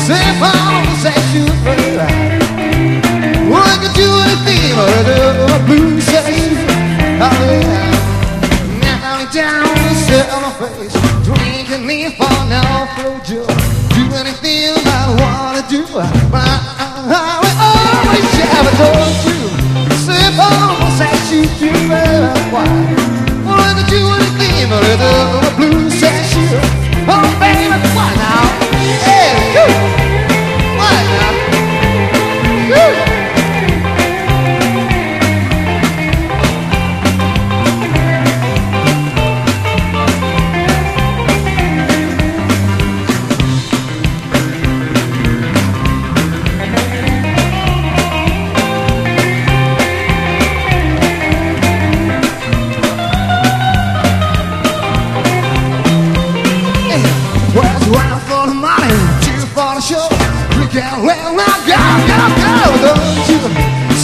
Same on sexual. What could you anything but a blue section? Oh yeah. Now I'm down to set on my face, drinking me for now for joy. Do anything I wanna do, but I will always have a door to. Same on sexual. Why? What could you anything but a blue section? Oh baby, why now? Hey, why now? One for the money, two for the show. We can well now go, don't you